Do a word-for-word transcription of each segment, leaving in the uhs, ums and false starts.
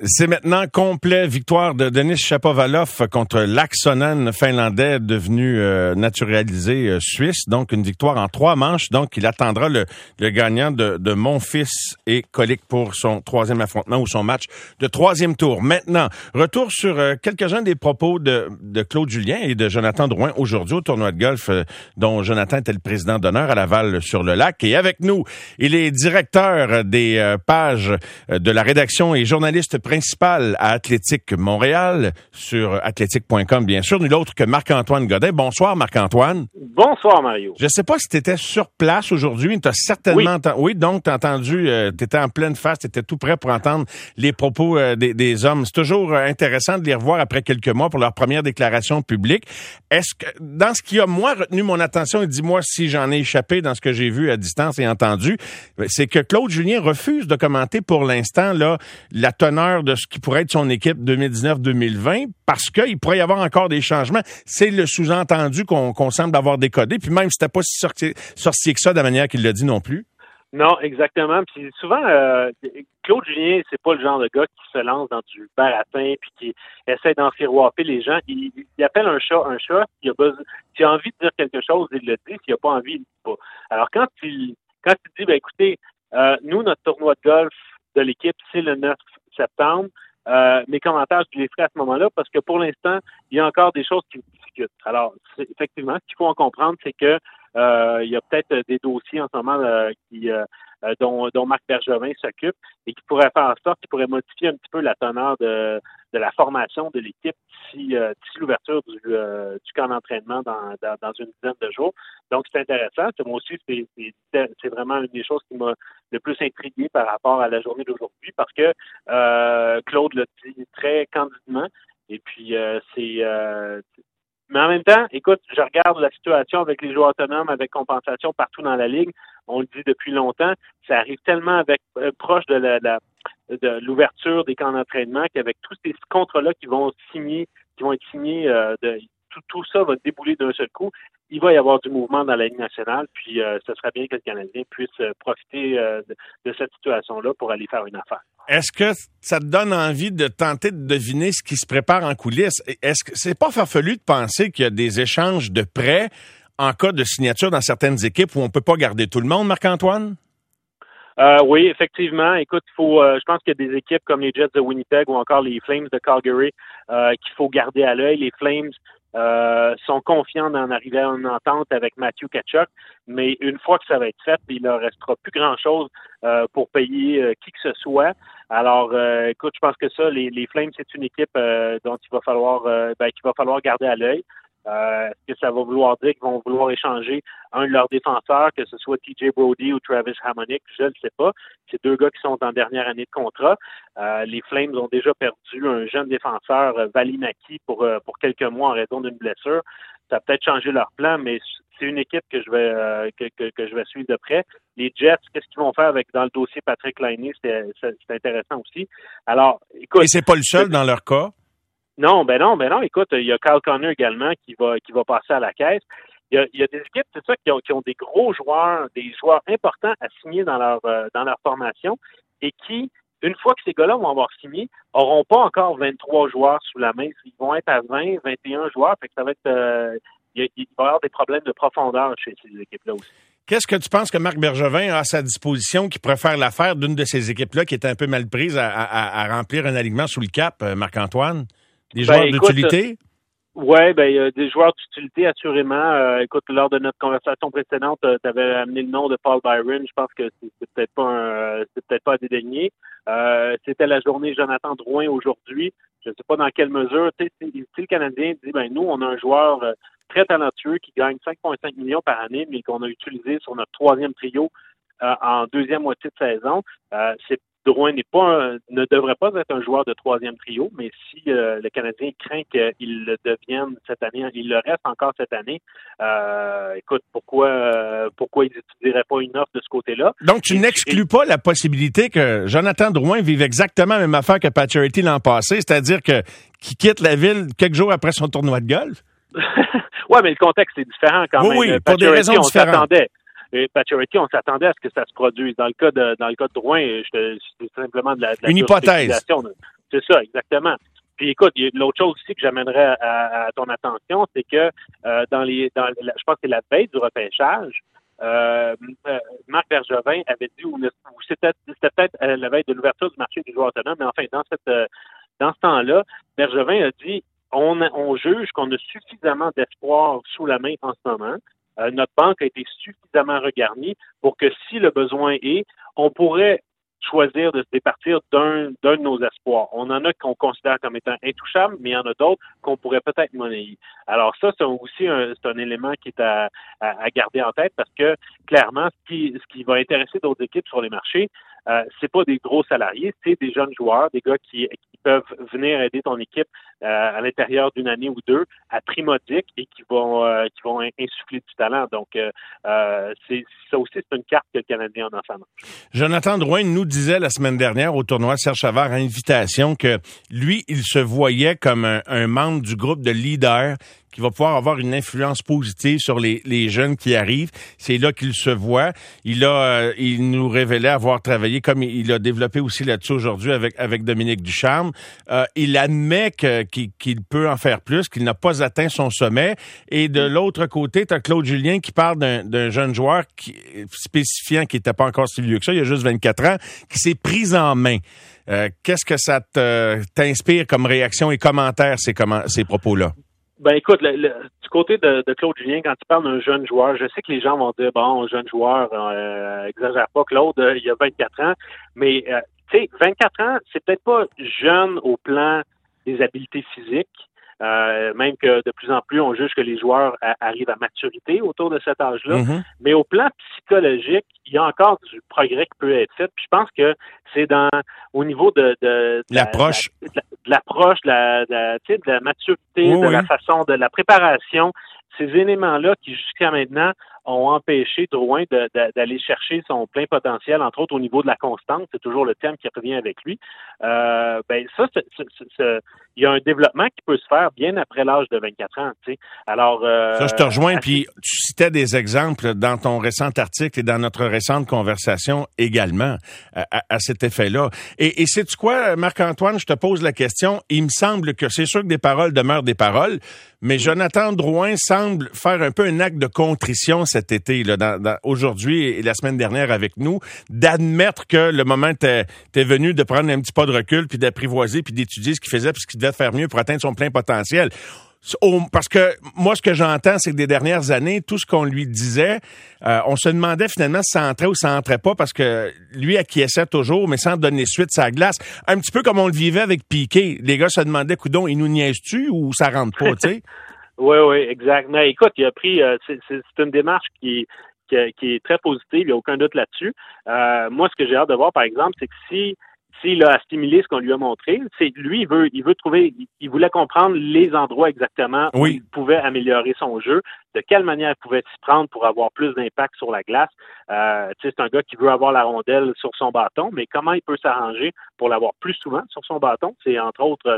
C'est maintenant complet. Victoire de Denis Shapovalov contre Laaksonen, finlandais devenu euh, naturalisé euh, suisse. Donc, une victoire en trois manches. Donc, il attendra le, le gagnant de, de Monfils et Colic pour son troisième affrontement ou son match de troisième tour. Maintenant, retour sur euh, quelques-uns des propos de, de Claude Julien et de Jonathan Drouin aujourd'hui au tournoi de golf euh, dont Jonathan était le président d'honneur à Laval-sur-le-Lac. Et avec nous, il est directeur des euh, pages euh, de la rédaction et journaliste principal à Athlétique Montréal, sur athlétique point com, bien sûr, nul autre que Marc-Antoine Godin. Bonsoir, Marc-Antoine. Bonsoir, Mario. Je ne sais pas si tu étais sur place aujourd'hui, tu as certainement... Oui, ent... oui donc tu as entendu, euh, tu étais en pleine face, tu étais tout prêt pour entendre les propos euh, des, des hommes. C'est toujours euh, intéressant de les revoir après quelques mois pour leur première déclaration publique. Est-ce que, dans ce qui a, moi, retenu mon attention, et dis-moi si j'en ai échappé dans ce que j'ai vu à distance et entendu, c'est que Claude Julien refuse de commenter pour l'instant là la teneur de ce qui pourrait être son équipe deux mille dix-neuf deux mille vingt parce qu'il pourrait y avoir encore des changements. C'est le sous-entendu qu'on, qu'on semble avoir décodé. Puis même, c'était pas si sorti, sorcier que ça de la manière qu'il l'a dit non plus. Non, exactement. Puis souvent, euh, Claude Julien, c'est pas le genre de gars qui se lance dans du baratin puis qui essaie d'enfirouaper les gens. Il, il appelle un chat un chat. Il a besoin, s'il a envie de dire quelque chose, il le dit. S'il a pas envie, il le dit pas. Alors quand il quand il dit, ben écoutez, euh, nous, notre tournoi de golf de l'équipe, c'est le neuf septembre. Euh, mes commentaires, je les ferai à ce moment-là parce que pour l'instant, il y a encore des choses qui se discutent. Alors, c'est, effectivement, ce qu'il faut en comprendre, c'est que euh, il y a peut-être des dossiers en ce moment euh, qui euh, dont, dont Marc Bergevin s'occupe et qui pourraient faire en sorte, qui pourraient modifier un petit peu la teneur de, de la formation de l'équipe d'ici, euh, d'ici l'ouverture du, euh, du camp d'entraînement dans, dans, dans une dizaine de jours. Donc, c'est intéressant. C'est, moi aussi, c'est, c'est, c'est vraiment une des choses qui m'a le plus intrigué par rapport à la journée d'aujourd'hui parce que euh, Claude l'a dit très candidement et puis euh, c'est... Euh, mais en même temps, écoute, je regarde la situation avec les joueurs autonomes, avec compensation partout dans la Ligue. On le dit depuis longtemps. Ça arrive tellement avec euh, proche de, la, la, de l'ouverture des camps d'entraînement qu'avec tous ces contrats-là qui vont signer, qui vont être signés, euh, de, tout, tout ça va débouler d'un seul coup. Il va y avoir du mouvement dans la Ligue nationale, puis euh, ce serait bien que le Canadien puisse euh, profiter euh, de, de cette situation-là pour aller faire une affaire. Est-ce que ça te donne envie de tenter de deviner ce qui se prépare en coulisses? Est-ce que c'est pas farfelu de penser qu'il y a des échanges de prêts en cas de signature dans certaines équipes où on peut pas garder tout le monde, Marc-Antoine? Euh, oui, effectivement. Écoute, il faut. Euh, je pense qu'il y a des équipes comme les Jets de Winnipeg ou encore les Flames de Calgary euh, qu'il faut garder à l'œil. Les Flames euh, sont confiants d'en arriver à une entente avec Matthew Tkachuk, mais une fois que ça va être fait, il leur restera plus grand-chose euh, pour payer euh, qui que ce soit. Alors, euh, écoute, je pense que ça, les, les Flames, c'est une équipe euh, dont il va falloir, euh, ben, qu'il va falloir garder à l'œil. Euh, est-ce que ça va vouloir dire qu'ils vont vouloir échanger un de leurs défenseurs, que ce soit T J Brodie ou Travis Hamonic? Je ne le sais pas. C'est deux gars qui sont en dernière année de contrat. Euh, les Flames ont déjà perdu un jeune défenseur, euh, Valimaki, pour, euh, pour quelques mois en raison d'une blessure. Ça a peut-être changé leur plan, mais c'est une équipe que je vais euh, que, que, que je vais suivre de près. Les Jets, qu'est-ce qu'ils vont faire avec dans le dossier Patrick Laine? C'est, c'est, c'est intéressant aussi. Alors, écoute. Et c'est pas le seul dans leur cas? Non, ben non, ben non. Écoute, il y a Kyle Connor également qui va qui va passer à la caisse. Il y a, il y a des équipes, c'est ça, qui ont, qui ont des gros joueurs, des joueurs importants à signer dans leur euh, dans leur formation et qui, une fois que ces gars-là vont avoir signé, auront pas encore vingt-trois joueurs sous la main. Ils vont être à vingt, vingt et un joueurs. Fait que ça va être euh, il, il va y avoir des problèmes de profondeur chez ces équipes-là aussi. Qu'est-ce que tu penses que Marc Bergevin a à sa disposition qui pourrait faire l'affaire d'une de ces équipes-là qui est un peu mal prise à, à, à remplir un alignement sous le cap, Marc-Antoine? Des joueurs ben, d'utilité? Oui, ben, euh, des joueurs d'utilité, assurément. Euh, écoute, lors de notre conversation précédente, euh, tu avais amené le nom de Paul Byron. Je pense que c'est, c'est peut-être pas un, euh, c'est peut-être pas à dédaigner. Euh, c'était la journée Jonathan Drouin aujourd'hui. Je ne sais pas dans quelle mesure. Tu sais, si, si le Canadien dit, ben, nous, on a un joueur euh, très talentueux qui gagne cinq virgule cinq millions par année, mais qu'on a utilisé sur notre troisième trio euh, en deuxième moitié de saison, euh, c'est Drouin n'est pas un, ne devrait pas être un joueur de troisième trio, mais si euh, le Canadien craint qu'il le devienne cette année, il le reste encore cette année, euh, écoute, pourquoi euh, pourquoi ils n'utiliseraient pas une offre de ce côté-là? Donc, tu et n'exclus puis, pas la possibilité que Jonathan Drouin vive exactement la même affaire que Pacioretty l'an passé, c'est-à-dire que qu'il quitte la ville quelques jours après son tournoi de golf? Oui, mais le contexte est différent quand oui, même. Oui, pour Pacioretty, des raisons on différentes. S'attendait. Et Pacioretty, on s'attendait à ce que ça se produise. Dans le cas de dans le cas de Drouin, c'est simplement de la, de la une hypothèse. C'est ça, exactement. Puis écoute, il y a l'autre chose aussi que j'amènerais à, à ton attention, c'est que euh, dans les, dans, la, je pense que c'est la veille du repêchage, euh, euh, Marc Bergevin avait dit, ou, ou c'était, c'était peut-être à la veille de l'ouverture du marché des joueurs autonomes, mais enfin dans cette, euh, dans ce temps-là, Bergevin a dit, on, on juge qu'on a suffisamment d'espoir sous la main en ce moment. Euh, notre banque a été suffisamment regarnie pour que si le besoin est, on pourrait choisir de se départir d'un, d'un de nos espoirs. On en a qu'on considère comme étant intouchables, mais il y en a d'autres qu'on pourrait peut-être monnayer. Alors ça, c'est aussi un, c'est un élément qui est à, à, à garder en tête parce que clairement, ce qui, ce qui va intéresser d'autres équipes sur les marchés, euh, c'est pas des gros salariés, c'est des jeunes joueurs, des gars qui, qui peuvent venir aider ton équipe euh, à l'intérieur d'une année ou deux à prix modique et qui vont euh, qui vont insuffler du talent. Donc euh, euh, c'est ça aussi, c'est une carte que le Canadien a dans sa main. Jonathan Drouin nous disait la semaine dernière au tournoi Serge Savard à invitation que lui, il se voyait comme un, un membre du groupe de leaders qui va pouvoir avoir une influence positive sur les, les jeunes qui arrivent. C'est là qu'il se voit. Il a, euh, il nous révélait avoir travaillé, comme il a développé aussi là-dessus aujourd'hui avec avec Dominique Ducharme. Euh, il admet que, qu'il, qu'il peut en faire plus, qu'il n'a pas atteint son sommet. Et de l'autre côté, tu as Claude Julien qui parle d'un, d'un jeune joueur qui, spécifiant qui n'était pas encore si vieux que ça, il a juste vingt-quatre ans, qui s'est pris en main. Euh, qu'est-ce que ça te, t'inspire comme réaction et commentaire, ces, comment, ces propos-là? Ben écoute, le, le, du côté de, de Claude Julien, quand tu parles d'un jeune joueur, je sais que les gens vont dire, bon, jeune joueur, euh, exagère pas, Claude, euh, il a vingt-quatre ans, mais euh, tu sais, vingt-quatre ans, c'est peut-être pas jeune au plan des habiletés physiques, euh, même que de plus en plus, on juge que les joueurs a, arrivent à maturité autour de cet âge-là, mm-hmm. mais au plan psychologique, il y a encore du progrès qui peut être fait, puis je pense que c'est dans au niveau de, de, de l'approche, de, de, de l'approche, de la, de, la, de la maturité, oui, de oui. la façon, de la préparation, ces éléments-là qui jusqu'à maintenant ont empêché Drouin de, de, d'aller chercher son plein potentiel, entre autres au niveau de la constance, c'est toujours le terme qui revient avec lui. Euh, ben ça, c'est, c'est, c'est, c'est, il y a un développement qui peut se faire bien après l'âge de vingt-quatre ans. Tu sais. Alors euh, ça, je te rejoins. Puis tu citais des exemples dans ton récent article et dans notre récente conversation également à, à, à cet effet-là. Et, et sais-tu quoi, Marc-Antoine, je te pose la question. Il me semble que c'est sûr que des paroles demeurent des paroles, mais Jonathan Drouin semble faire un peu un acte de contrition cet été, là, dans, dans, aujourd'hui et la semaine dernière avec nous, d'admettre que le moment t'es, t'es venu de prendre un petit pas de recul, puis d'apprivoiser, puis d'étudier ce qu'il faisait, puis ce qu'il devait faire mieux pour atteindre son plein potentiel. Parce que moi, ce que j'entends, c'est que des dernières années, tout ce qu'on lui disait, euh, on se demandait finalement si ça entrait ou ça entrait pas, parce que lui acquiesçait toujours, mais sans donner suite sa glace. Un petit peu comme on le vivait avec Piqué. Les gars se demandaient, coudon, il nous niaise-tu ou ça rentre pas, tu sais? Oui, oui, exact. Mais écoute, il a pris, euh, c'est, c'est, c'est une démarche qui, qui, qui est très positive, il n'y a aucun doute là-dessus. Euh, moi, ce que j'ai hâte de voir, par exemple, c'est que si s'il a assimilé ce qu'on lui a montré, c'est lui, il veut, il veut trouver, il voulait comprendre les endroits exactement où oui. il pouvait améliorer son jeu, de quelle manière il pouvait s'y prendre pour avoir plus d'impact sur la glace. Euh, tu sais, c'est un gars qui veut avoir la rondelle sur son bâton, mais comment il peut s'arranger pour l'avoir plus souvent sur son bâton? C'est entre autres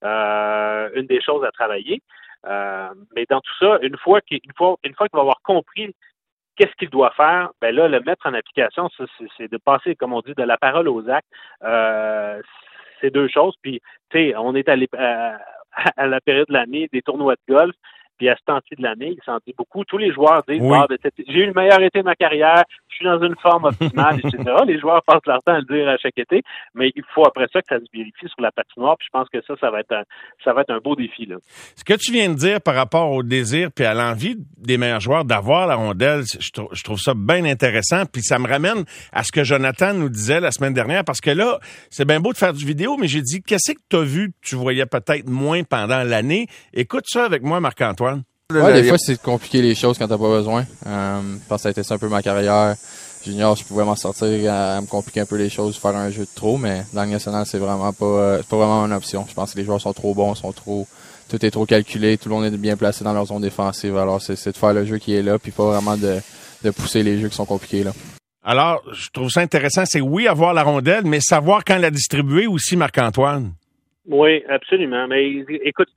euh, une des choses à travailler. Euh, mais dans tout ça, une fois qu'il, une fois, une fois qu'il va avoir compris qu'est-ce qu'il doit faire, ben là, le mettre en application, ça, c'est, c'est de passer, comme on dit, de la parole aux actes. Euh, c'est deux choses. Puis, tu sais, on est à, à, à la période de l'année des tournois de golf. Puis à ce temps-ci de l'année, il s'en dit beaucoup. Tous les joueurs disent oui. ah, j'ai eu le meilleur été de ma carrière, je suis dans une forme optimale, et cetera. Les joueurs passent leur temps à le dire à chaque été, mais il faut après ça que ça se vérifie sur la patinoire. Puis je pense que ça, ça va être un, ça va être un beau défi, là. Ce que tu viens de dire par rapport au désir puis à l'envie des meilleurs joueurs d'avoir la rondelle, je trouve, je trouve ça bien intéressant. Puis ça me ramène à ce que Jonathan nous disait la semaine dernière, parce que là, c'est bien beau de faire du vidéo, mais j'ai dit, qu'est-ce que tu as vu que tu voyais peut-être moins pendant l'année? Écoute ça avec moi, Marc-Antoine. Ouais, des fois, c'est de compliquer les choses quand t'as pas besoin. Euh, je pense que ça a été ça un peu ma carrière. Junior, je pouvais m'en sortir à, à me compliquer un peu les choses, faire un jeu de trop, mais dans le national, c'est vraiment pas, euh, c'est pas vraiment une option. Je pense que les joueurs sont trop bons, sont trop, tout est trop calculé, tout le monde est bien placé dans leur zone défensive. Alors, c'est, c'est de faire le jeu qui est là, puis pas vraiment de, de pousser les jeux qui sont compliqués, là. Alors, je trouve ça intéressant, c'est oui, avoir la rondelle, mais savoir quand la distribuer aussi, Marc-Antoine. Oui, absolument. Mais écoute,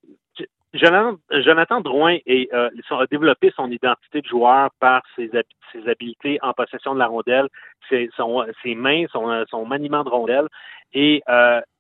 Jonathan, Jonathan Drouin est, euh, a développé son identité de joueur par ses, ses habiletés en possession de la rondelle, ses, son, ses mains, son, son maniement de rondelle. Et euh,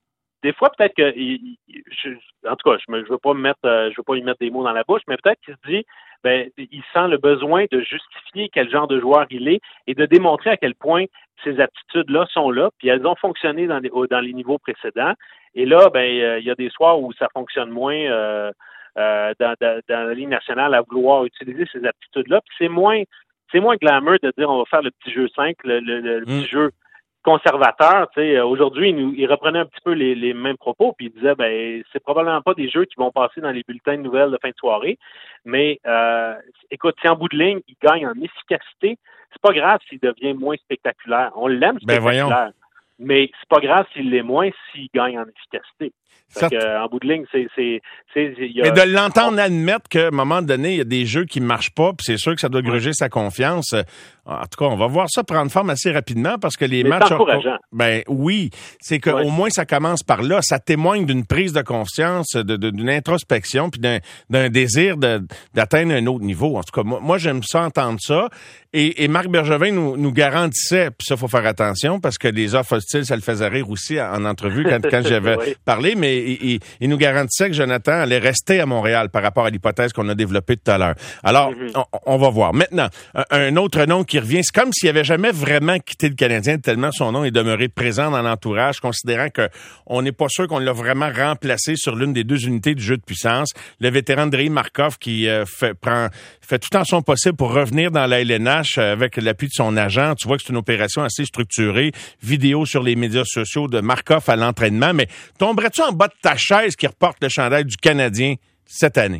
des fois, peut-être que, il, je, en tout cas, je ne veux pas me mettre, euh, je veux pas lui mettre des mots dans la bouche, mais peut-être qu'il se dit, ben, il sent le besoin de justifier quel genre de joueur il est et de démontrer à quel point ces aptitudes-là sont là, puis elles ont fonctionné dans les, dans les niveaux précédents. Et là, ben, il y a des soirs où ça fonctionne moins euh, euh, dans, dans, dans la Ligue nationale à vouloir utiliser ces aptitudes-là. Puis c'est moins, c'est moins glamour de dire on va faire le petit jeu simple, le, le, le mm. petit jeu conservateur. Tu sais, aujourd'hui, il, nous, il reprenait un petit peu les, les mêmes propos, puis il disait, ben, c'est probablement pas des jeux qui vont passer dans les bulletins de nouvelles de fin de soirée, mais euh, écoute, si en bout de ligne, il gagne en efficacité, c'est pas grave s'il devient moins spectaculaire. On l'aime spectaculaire, ben mais c'est pas grave s'il l'est moins s'il gagne en efficacité. Fait que, euh, en bout de ligne, c'est... c'est, c'est y a... Mais de l'entendre admettre qu'à un moment donné, il y a des jeux qui ne marchent pas, puis c'est sûr que ça doit gruger sa confiance. En tout cas, on va voir ça prendre forme assez rapidement parce que les mais matchs... C'est encourageant. Ben oui, c'est qu'au ouais. moins ça commence par là. Ça témoigne d'une prise de confiance, de, de, d'une introspection, puis d'un, d'un désir de, d'atteindre un autre niveau. En tout cas, moi, moi j'aime ça entendre ça. Et, et Marc Bergevin nous, nous garantissait, puis ça, il faut faire attention, parce que les offres hostiles, ça le faisait rire aussi en entrevue quand, quand j'avais oui. parlé, mais il, il, il nous garantissait que Jonathan allait rester à Montréal par rapport à l'hypothèse qu'on a développée tout à l'heure. Alors, mm-hmm. on, on va voir. Maintenant, un, un autre nom qui revient, c'est comme s'il avait jamais vraiment quitté le Canadien, tellement son nom est demeuré présent dans l'entourage, considérant que on n'est pas sûr qu'on l'a vraiment remplacé sur l'une des deux unités du jeu de puissance. Le vétéran Andrei Markov qui euh, fait, prend, fait tout en son possible pour revenir dans la L N H euh, avec l'appui de son agent. Tu vois que c'est une opération assez structurée. Vidéo sur les médias sociaux de Markov à l'entraînement. Mais tomberais-tu en bas de ta chaise qui reporte le chandail du Canadien cette année?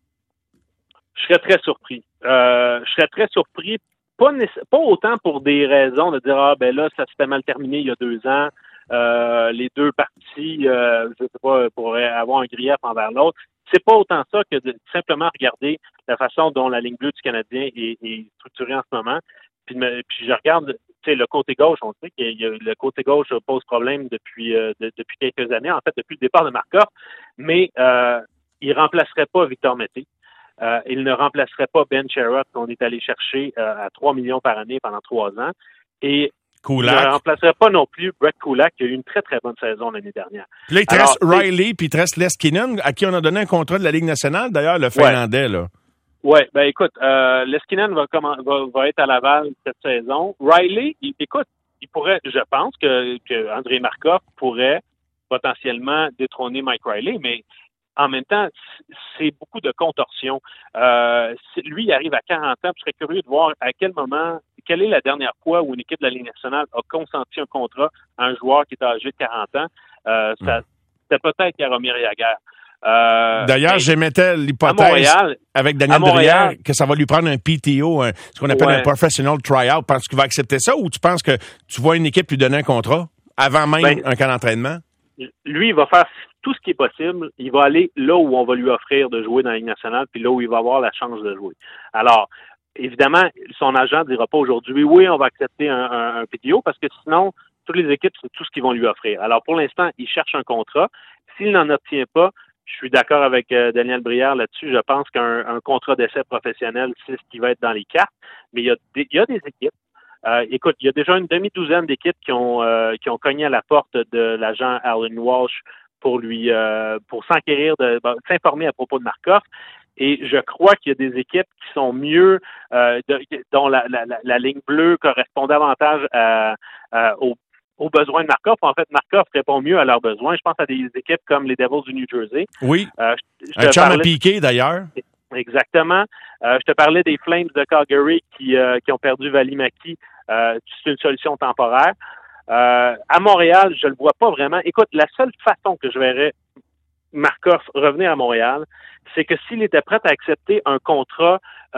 Je serais très surpris. Euh, je serais très surpris. Pas, nécess- pas autant pour des raisons de dire « Ah, ben là, ça s'était mal terminé il y a deux ans. Euh, les deux parties, euh, je sais pas, pourraient avoir un grief envers l'autre. » C'est pas autant ça que de simplement regarder la façon dont la ligne bleue du Canadien est, est structurée en ce moment. Puis, me, puis je regarde, tu sais, le côté gauche, on sait que le côté gauche pose problème depuis euh, de, depuis quelques années, en fait, depuis le départ de Markov, mais euh, il remplacerait pas Victor Mété. Euh, il ne remplacerait pas Ben Sherratt qu'on est allé chercher euh, à trois millions par année pendant trois ans. Et Kulak. Il ne remplacerait pas non plus Brett Kulak, qui a eu une très, très bonne saison l'année dernière. Puis là, il te reste Riley, puis il te reste Leskinen, à qui on a donné un contrat de la Ligue nationale, d'ailleurs, le Finlandais, ouais. là. Oui, ben écoute, euh, Leskinen va, va, va être à Laval cette saison. Riley, il, écoute, il pourrait, je pense que, que Andrei Markov pourrait potentiellement détrôner Mike Riley, mais en même temps, c'est beaucoup de contorsions. Euh, lui, il arrive à quarante ans, puis je serais curieux de voir à quel moment, quelle est la dernière fois où une équipe de la Ligue nationale a consenti un contrat à un joueur qui est âgé de quarante ans. Euh, ça, mmh. C'était peut-être Jaromir Jagr. Euh, D'ailleurs, j'émettais l'hypothèse Montréal, avec Daniel Brière que ça va lui prendre un P T O, un, ce qu'on appelle ouais. un Professional Tryout. Penses-tu qu'il va accepter ça ou tu penses que tu vois une équipe lui donner un contrat avant même ben, un camp d'entraînement? Lui, il va faire tout ce qui est possible. Il va aller là où on va lui offrir de jouer dans la Ligue nationale puis là où il va avoir la chance de jouer. Alors, évidemment, son agent ne dira pas aujourd'hui, oui, on va accepter un, un, un P T O parce que sinon, toutes les équipes, c'est tout ce qu'ils vont lui offrir. Alors, pour l'instant, il cherche un contrat. S'il n'en obtient pas, je suis d'accord avec euh, Daniel Brière là-dessus. Je pense qu'un un contrat d'essai professionnel, c'est ce qui va être dans les cartes. Mais il y a des, il y a des équipes. Euh, écoute, il y a déjà une demi-douzaine d'équipes qui ont euh, qui ont cogné à la porte de l'agent Alan Walsh pour lui euh, pour s'enquérir, de, de s'informer à propos de Markov. Et je crois qu'il y a des équipes qui sont mieux, euh, de, dont la, la, la, la ligne bleue correspond davantage à, à, aux aux besoins de Markov. En fait, Markov répond mieux à leurs besoins. Je pense à des équipes comme les Devils du New Jersey. Oui, euh, je, je un charme à piquer, d'ailleurs. Exactement. Euh, je te parlais des Flames de Calgary qui, euh, qui ont perdu Valimaki. Euh, c'est une solution temporaire. Euh, à Montréal, je le vois pas vraiment. Écoute, la seule façon que je verrais Markov revenir à Montréal, c'est que s'il était prêt à accepter un contrat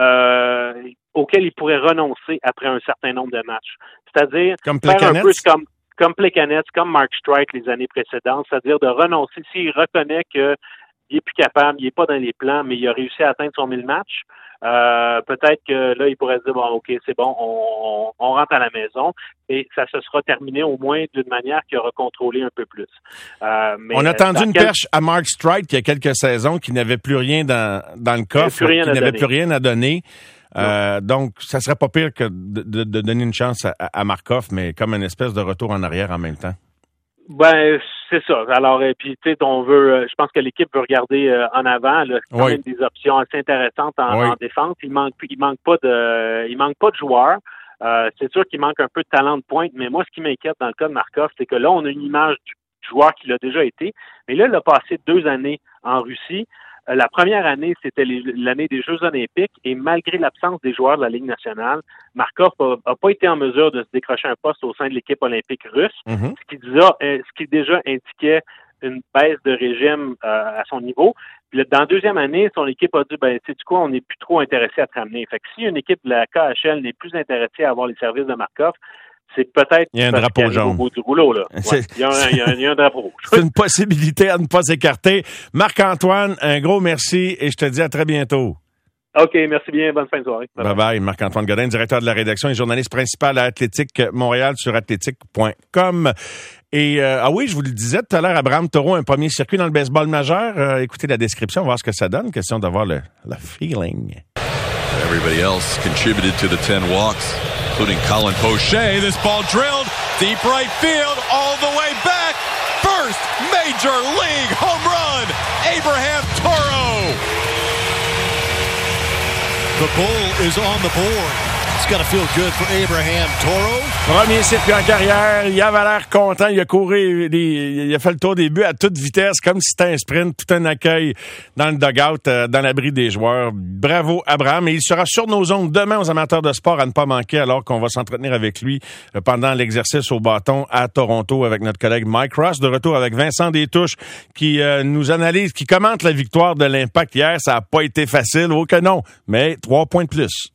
euh, auquel il pourrait renoncer après un certain nombre de matchs. C'est-à-dire comme faire un peu comme comme Plekanec, comme Mark Streit les années précédentes, c'est-à-dire de renoncer s'il reconnaît qu'il est plus capable, il est pas dans les plans, mais il a réussi à atteindre son mille matchs. Euh, peut-être que là, il pourrait se dire, bon, OK, c'est bon, on, on rentre à la maison et ça se sera terminé au moins d'une manière qui aura contrôlé un peu plus. Euh, mais on a tendu une quel... perche à Mark Streit il y a quelques saisons qui n'avait plus rien dans, dans le coffre, qui n'avait plus rien à donner. Euh, donc, ça serait pas pire que de, de, de donner une chance à, à Markov, mais comme une espèce de retour en arrière en même temps. Ben, c'est ça. Alors, et puis, tu sais, on veut, je pense que l'équipe veut regarder euh, en avant. Là, c'est quand oui. même des options assez intéressantes en, oui. en défense. Il manque, il manque pas de, il manque pas de joueurs. Euh, c'est sûr qu'il manque un peu de talent de pointe, mais moi, ce qui m'inquiète dans le cas de Markov, c'est que là, on a une image du joueur qui l'a déjà été, mais là, il a passé deux années en Russie. Euh, la première année, c'était les, l'année des Jeux olympiques, et malgré l'absence des joueurs de la Ligue nationale, Markov n'a pas été en mesure de se décrocher un poste au sein de l'équipe olympique russe, mm-hmm. ce, qui déjà, euh, ce qui déjà indiquait une baisse de régime euh, à son niveau. Puis là, dans la deuxième année, son équipe a dit, ben, tu sais quoi, on n'est plus trop intéressé à te ramener. Fait que si une équipe de la K H L n'est plus intéressée à avoir les services de Markov, c'est peut-être il y a un drapeau jaune au bout du rouleau, là. Ouais, il, y a un, il, y a un, il y a un drapeau rouge. C'est une possibilité à ne pas écarter. Marc-Antoine, un gros merci et je te dis à très bientôt. OK, merci bien. Bonne fin de soirée. Bye bye. bye. Marc-Antoine Godin, directeur de la rédaction et journaliste principal à Athlétique Montréal sur athlétique point com. Et euh, ah oui, je vous le disais tout à l'heure, Abraham Taureau, un premier circuit dans le baseball majeur. Euh, écoutez la description, voir ce que ça donne. Question d'avoir le, le feeling. Everybody else contributed to the ten walks, including Colin Poche. This ball drilled deep right field, all the way back. First major league home run, Abraham Taureau. The bull is on the board. It's got to feel good for Abraham Taureau. Premier circuit en carrière, il avait l'air content, il a couru, il a fait le tour des buts à toute vitesse, comme si c'était un sprint, tout un accueil dans le dugout, dans l'abri des joueurs. Bravo Abraham, et il sera sur nos ondes demain aux amateurs de sport à ne pas manquer, alors qu'on va s'entretenir avec lui pendant l'exercice au bâton à Toronto avec notre collègue Mike Ross, de retour avec Vincent Destouches qui euh, nous analyse, qui commente la victoire de l'Impact hier. Ça n'a pas été facile, oh que non, mais trois points de plus.